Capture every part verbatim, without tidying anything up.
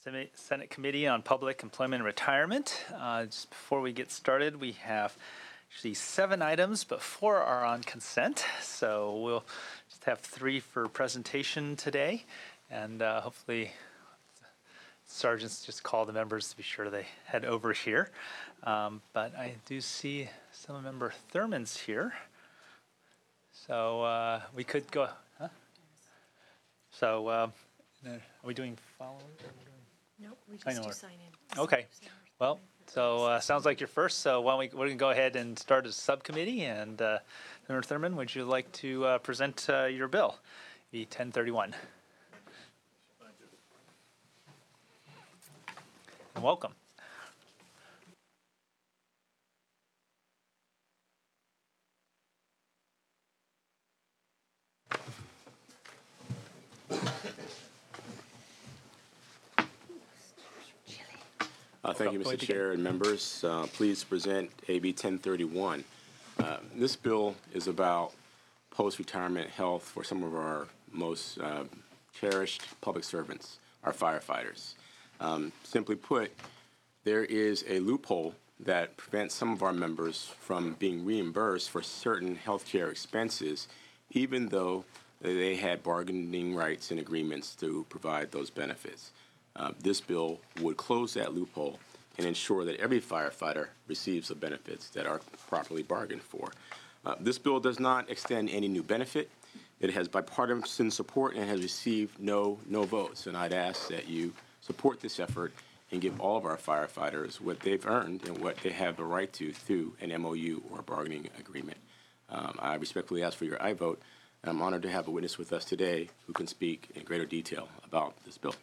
Senate Committee on Public Employment and Retirement. Uh, just before we get started, we have actually seven items, but four are on consent. So we'll just have three for presentation today, and uh, hopefully sergeants just call the members to be sure they head over here. Um, but I do see some member Thurman's here. So uh, we could go, huh? So uh, are we doing following? Nope, we just do sign in. Okay, well, so uh, sounds like you're first, so why don't we, we're gonna go ahead and start a subcommittee, and uh, Member Thurman, would you like to uh, present uh, your bill, B ten thirty-one? And welcome. Uh, thank you, Mister Chair and members. Uh, please present A B ten thirty-one. Uh, this bill is about post-retirement health for some of our most uh, cherished public servants, our firefighters. Um, simply put, there is a loophole that prevents some of our members from being reimbursed for certain health care expenses, even though they had bargaining rights and agreements to provide those benefits. Uh, this bill would close that loophole and ensure that every firefighter receives the benefits that are properly bargained for. Uh, this bill does not extend any new benefit. It has bipartisan support and has received no no votes. And I'd ask that you support this effort and give all of our firefighters what they've earned and what they have the right to through an M O U or a bargaining agreement. Um, I respectfully ask for your aye vote. And I'm honored to have a witness with us today who can speak in greater detail about this bill.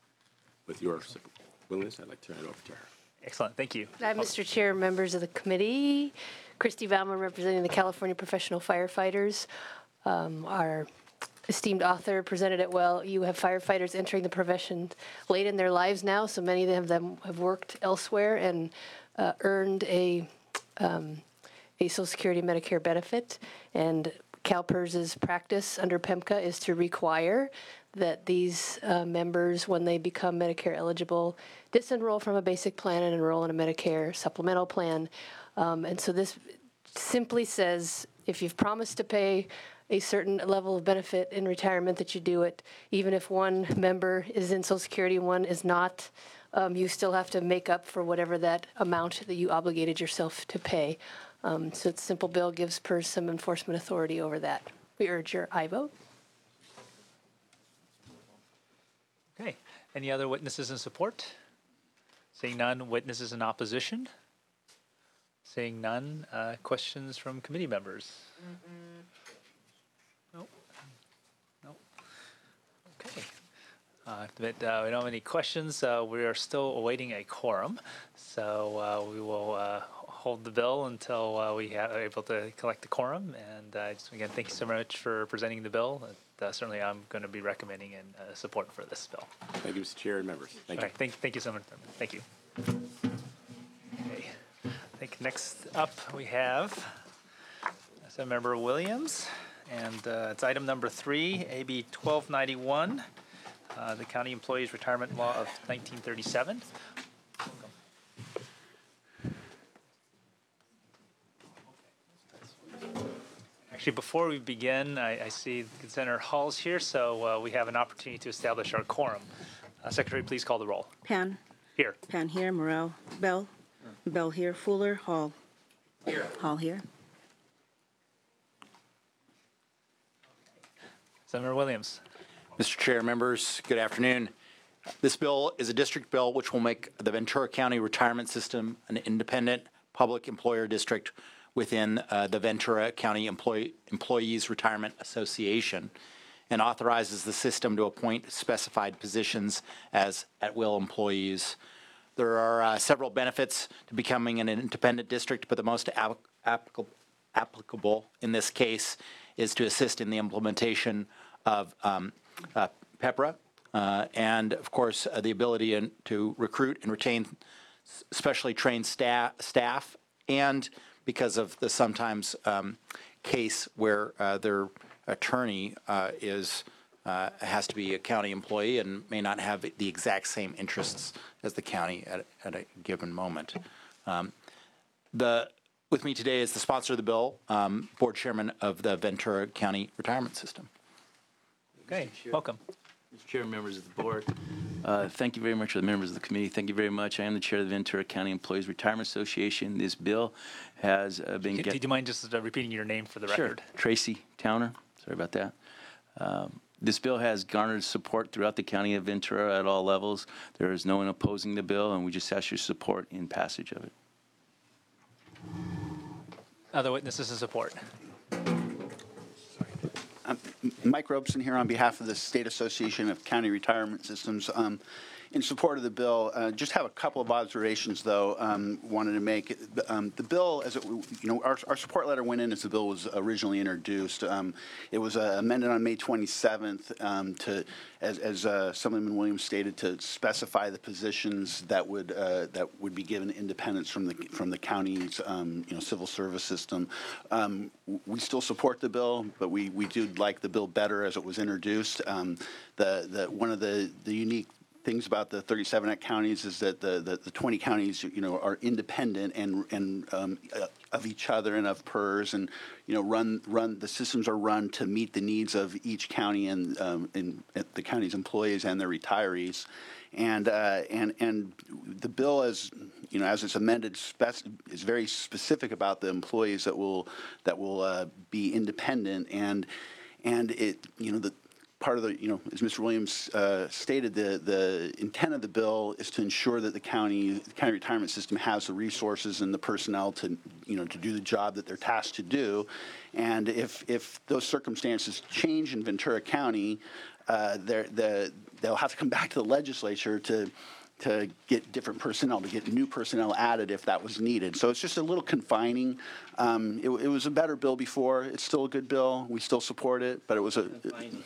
With your willingness, I'd like to turn it over to her. Excellent, thank you. Hi, Mister Chair, members of the committee. Christy Valma, representing the California Professional Firefighters. Um, our esteemed author presented it well. You have firefighters entering the profession late in their lives now, so many of them have worked elsewhere and uh, earned a, um, a Social Security Medicare benefit. And CalPERS's practice under PEMCA is to require that these uh, members, when they become Medicare eligible, disenroll from a basic plan and enroll in a Medicare supplemental plan. Um, and so this simply says, if you've promised to pay a certain level of benefit in retirement, that you do it. Even if one member is in Social Security and one is not, um, you still have to make up for whatever that amount that you obligated yourself to pay. Um, so it's a simple bill, gives P E R S some enforcement authority over that. We urge your aye vote. Okay, any other witnesses in support? Seeing none, witnesses in opposition? Seeing none, uh, questions from committee members? Mm-mm. Nope. Nope. Okay. Uh, but, uh, we don't have any questions. Uh, we are still awaiting a quorum, so uh, we will uh, hold the bill until uh, we are able to collect the quorum. And uh, just, again, thank you so much for presenting the bill. Uh, certainly, I'm going to be recommending and uh, support for this bill. Thank you, Mister Chair and members. Thank All you. right, thank, thank you so much. Thank you. Okay. I think next up we have Member Williams, and uh, it's item number three, A B twelve ninety-one, uh, the County Employees Retirement Law of nineteen thirty-seven. Actually, before we begin, I, I see Senator Hall's here, so uh, we have an opportunity to establish our quorum. Uh, Secretary, please call the roll. Pan. Here. Pan here. Morrell. Bell. Bell here. Fuller. Hall. Here. Hall here. Senator Williams. Mister Chair, members, good afternoon. This bill is a district bill which will make the Ventura County Retirement System an independent public employer district within uh, the Ventura County Employee, Employees Retirement Association, and authorizes the system to appoint specified positions as at-will employees. There are uh, several benefits to becoming an independent district, but the most ap applicable, applicable in this case is to assist in the implementation of um, uh, PEPRA, uh, and of course uh, the ability in, to recruit and retain specially trained staff, staff and because of the sometimes um, case where uh, their attorney uh, is uh, has to be a county employee and may not have the exact same interests as the county at, at a given moment. Um, the with me today is the sponsor of the bill, um, board chairman of the Ventura County Retirement System. Okay, welcome. Mister Chair, members of the board, uh, thank you very much to the members of the committee. Thank you very much. I am the chair of the Ventura County Employees Retirement Association. This bill has uh, been. Do, do you mind just uh, repeating your name for the Sure. record? Tracy Towner. Sorry about that. Um, this bill has garnered support throughout the county of Ventura at all levels. There is no one opposing the bill, and we just ask your support in passage of it. Other witnesses in support? Mike Robeson here on behalf of the State Association of County Retirement Systems. Um, in support of the bill, uh, just have a couple of observations, though, um, wanted to make. Um, the bill, as it, you know, our, our support letter went in as the bill was originally introduced. Um, it was uh, amended on May twenty-seventh um, to, as, as uh, Assemblyman Williams stated, to specify the positions that would uh, that would be given independence from the from the county's um, you know civil service system. Um, we still support the bill, but we we do like the bill better as it was introduced. Um, the the one of the the unique things about the thirty-seven Act counties is that the, the, the twenty counties, you know, are independent and and um, uh, of each other and of P E R S, and you know, run run the systems are run to meet the needs of each county and um, and the county's employees and their retirees, and uh, and and the bill as you know as it's amended spec- is very specific about the employees that will that will uh, be independent, and and it you know the. Part of the, you know, as Mister Williams uh, stated, the the intent of the bill is to ensure that the county the county retirement system has the resources and the personnel to, you know, to do the job that they're tasked to do. And if if those circumstances change in Ventura County, uh, they're, the they'll have to come back to the legislature to to get different personnel, to get new personnel added if that was needed. So it's just a little confining. Um, it, it was a better bill before. It's still a good bill. We still support it, but it was a. Confining.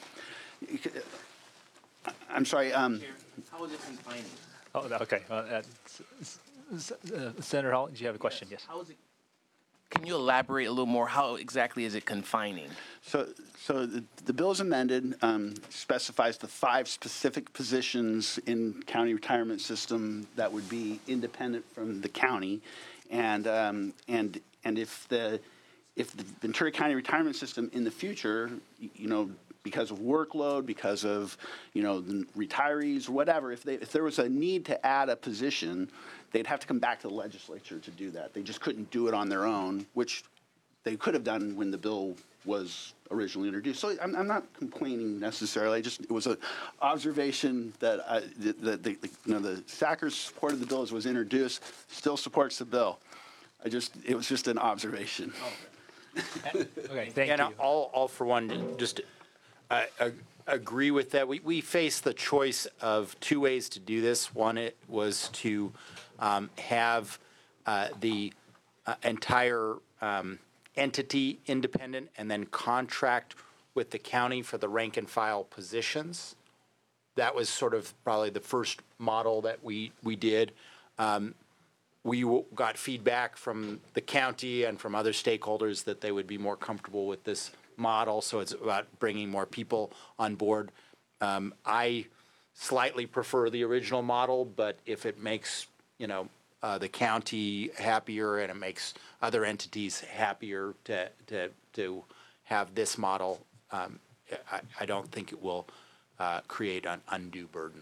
I'm sorry. Um, How is it confining? Oh, okay. Uh, uh, S- S- uh, Senator Hall, do you have a question? Yes. How is it? Can you elaborate a little more? How exactly is it confining? So, so the, the bill is amended, um, specifies the five specific positions in county retirement system that would be independent from the county, and um, and and if the if the Ventura County retirement system in the future, you know, because of workload, because of, you know, the retirees, whatever, if they if there was a need to add a position, they'd have to come back to the legislature to do that. They just couldn't do it on their own, which they could have done when the bill was originally introduced. So I'm, I'm not complaining necessarily. Just it was an observation that I, the, the, the you know the Sackers supported the bill as it was introduced, still supports the bill. I just it was just an observation. Okay, thank and you. I'll, I'll for one just uh, uh, agree with that. We we face the choice of two ways to do this. One, it was to um, have uh, the uh, entire um, entity independent and then contract with the county for the rank and file positions. That was sort of probably the first model that we we did. Um, we w- got feedback from the county and from other stakeholders that they would be more comfortable with this model. So it's about bringing more people on board. Um, I slightly prefer the original model, but if it makes you know uh, the county happier and it makes other entities happier to to to have this model, um, I, I don't think it will uh, create an undue burden.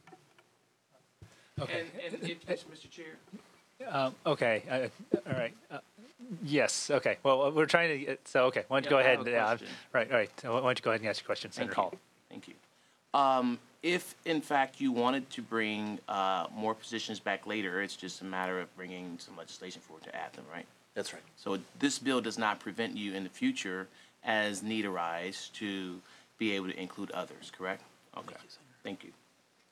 Okay. And, and if, Mister Chair. Um, okay. Uh, all right. Uh, yes. Okay. Well, we're trying to. Get, so okay. Why don't you Yeah, go I ahead? have a Yeah. question. Right. All right. Why don't you go ahead and ask your question, Senator Thank Hall? you. Thank you. Um, if in fact you wanted to bring uh, more positions back later, it's just a matter of bringing some legislation forward to add them, right? That's right. So this bill does not prevent you in the future, as need arise, to be able to include others, correct? Okay. Thank you.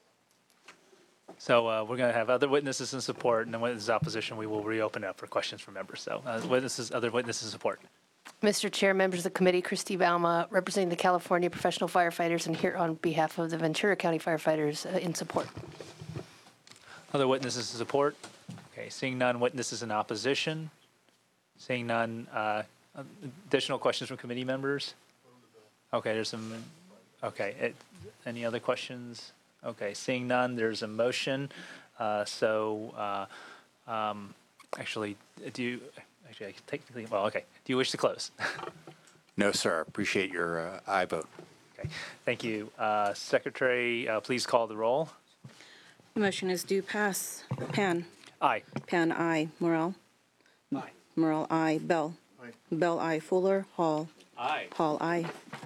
So uh, we're going to have other witnesses in support, and then when there's opposition, we will reopen it up for questions from members. So uh, witnesses, other witnesses in support. Mister Chair, members of the committee, Christy Balma, representing the California Professional Firefighters, and here on behalf of the Ventura County Firefighters uh, in support. Other witnesses in support. Okay. Seeing none, witnesses in opposition. Seeing none, uh, additional questions from committee members. Okay. There's some. Okay, it, any other questions? Okay, seeing none, there's a motion. Uh, so, uh, um, actually, do you, actually, I can technically, well, okay. Do you wish to close? No, sir. Appreciate your uh, aye vote. Okay, thank you. Uh, Secretary, uh, please call the roll. The motion is due pass. Pan. Aye. Pan, aye. Morel. Aye. Morel, aye. Bell. Bell, aye. Fuller. Hall. Aye. Hall, aye.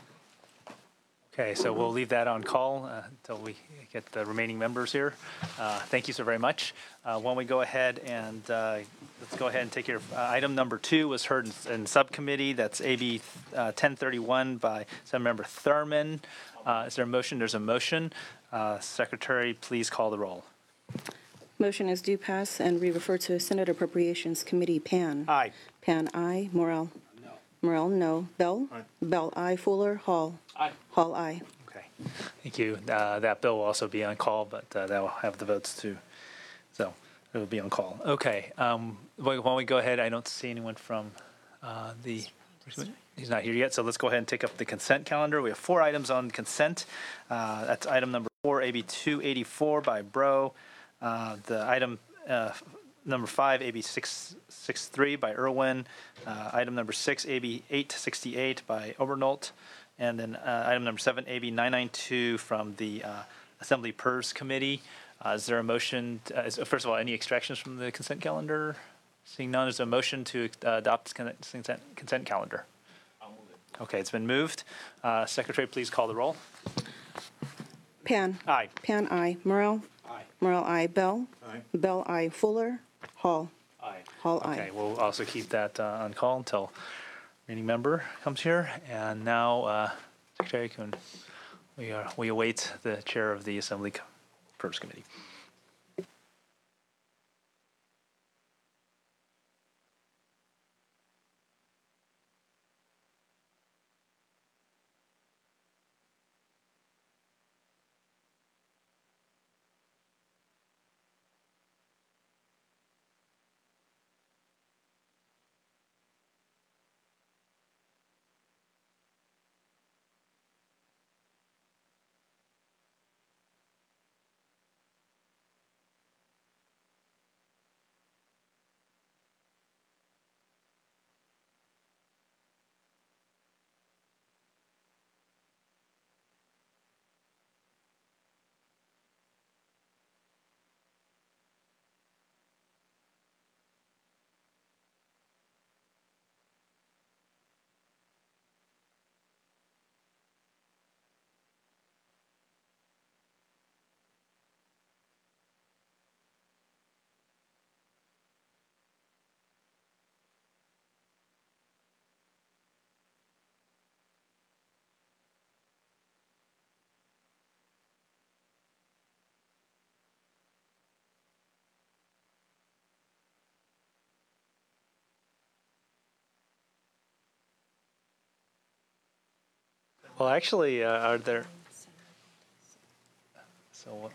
Okay, so we'll leave that on call uh, until we get the remaining members here. Uh, Thank you so very much. Uh, Why don't we go ahead and, uh, let's go ahead and take care of, uh, item number two was heard in- in subcommittee. That's A B uh, ten thirty-one by Member Thurman. Uh, Is there a motion? There's a motion. Uh, Secretary, please call the roll. Motion is due pass and we refer to Senate Appropriations Committee. Pan. Aye. Pan, aye. Morel. No. Morel, no. Bell. Aye. Bell, aye. Fuller. Hall. Aye. Hall, aye. Okay, thank you. Uh, That bill will also be on call, but uh, that will have the votes too. So it will be on call. Okay, um, why why don't we go ahead? I don't see anyone from uh, the, he's not here yet, so let's go ahead and take up the consent calendar. We have four items on consent. Uh, That's item number four, A B two eighty-four by Bro. Uh, The item uh, number five, A B six sixty-three by Irwin. Uh, Item number six, A B eight sixty-eight by Obernolt. And then uh, item number seven, A B nine ninety-two from the uh, Assembly P E R S Committee. Uh, Is there a motion, to- uh, is- first of all, any extractions from the consent calendar? Seeing none, is there a motion to uh, adopt con- consent consent calendar? I'll move it. Okay, it's been moved. Uh, Secretary, please call the roll. Pan. Aye. Pan, aye. Morel. Aye. Morel, aye. Bell. Aye. Bell, aye. Fuller. Hall. Aye. Hall, aye. Okay, we'll also keep that uh, on call until any member comes here. And now, uh, Secretary, can, we are, we await the chair of the Assembly P E R S Committee. Well, actually, uh, are there, so what?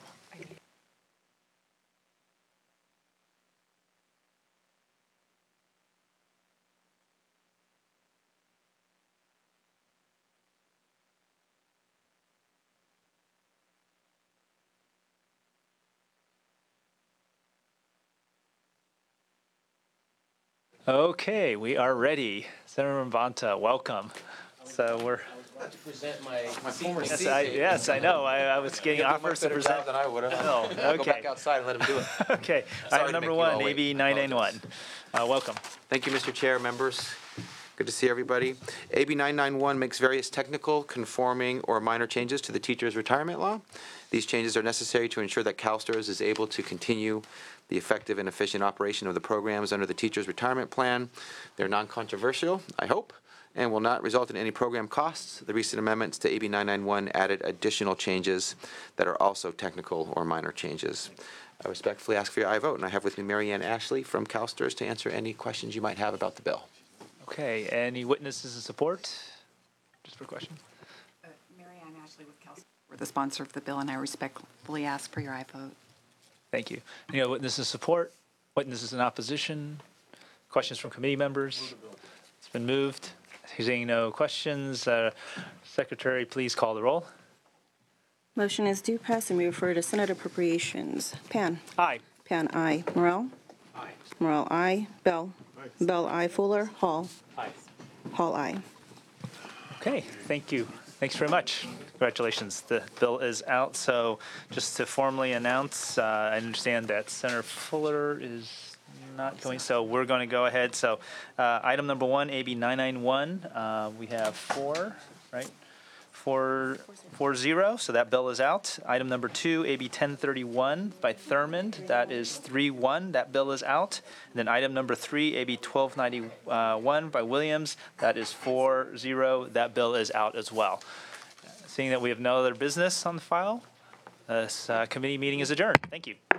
Okay, we are ready. Senator Mvanta, welcome. So we're, To present my, my former yes, I, yes, I know. I, I was getting offers to present. than I would have. Oh, I'll go okay. back outside and let him do it. Okay, Sorry item to number make you all one, wait. A B nine ninety-one. Uh, welcome. Thank you, Mister Chair, members. Good to see everybody. A B nine ninety-one makes various technical, conforming, or minor changes to the teacher's retirement law. These changes are necessary to ensure that CalSTRS is able to continue the effective and efficient operation of the programs under the teacher's retirement plan. They're non-controversial, I hope, and will not result in any program costs. The recent amendments to A B nine ninety-one added additional changes that are also technical or minor changes. I respectfully ask for your aye vote, and I have with me Mary Ann Ashley from CalSTRS to answer any questions you might have about the bill. Okay, any witnesses in support? Just for a question. Uh, Mary Ann Ashley with CalSTRS. We're the sponsor of the bill, and I respectfully ask for your aye vote. Thank you. Any other witnesses in support? Witnesses in opposition? Questions from committee members? It's been moved. Seeing no questions, uh, Secretary, please call the roll. Motion is due pass and we refer to Senate Appropriations. Pan. Aye. Pan, aye. Morel. Aye. Morel, aye. Bell. Bell, aye. Fuller. Hall. Aye. Hall, aye. Okay, thank you. Thanks very much. Congratulations. The bill is out. So just to formally announce, uh, I understand that Senator Fuller is not going, so we're going to go ahead. So uh, item number one, A B nine ninety-one, uh, we have four, right? Four, four zero, so that bill is out. Item number two, A B ten thirty-one by Thurmond, that is three one, that bill is out. And then item number three, A B twelve ninety-one by Williams, that is four zero, that bill is out as well. Seeing that we have no other business on the file, this uh, committee meeting is adjourned. Thank you.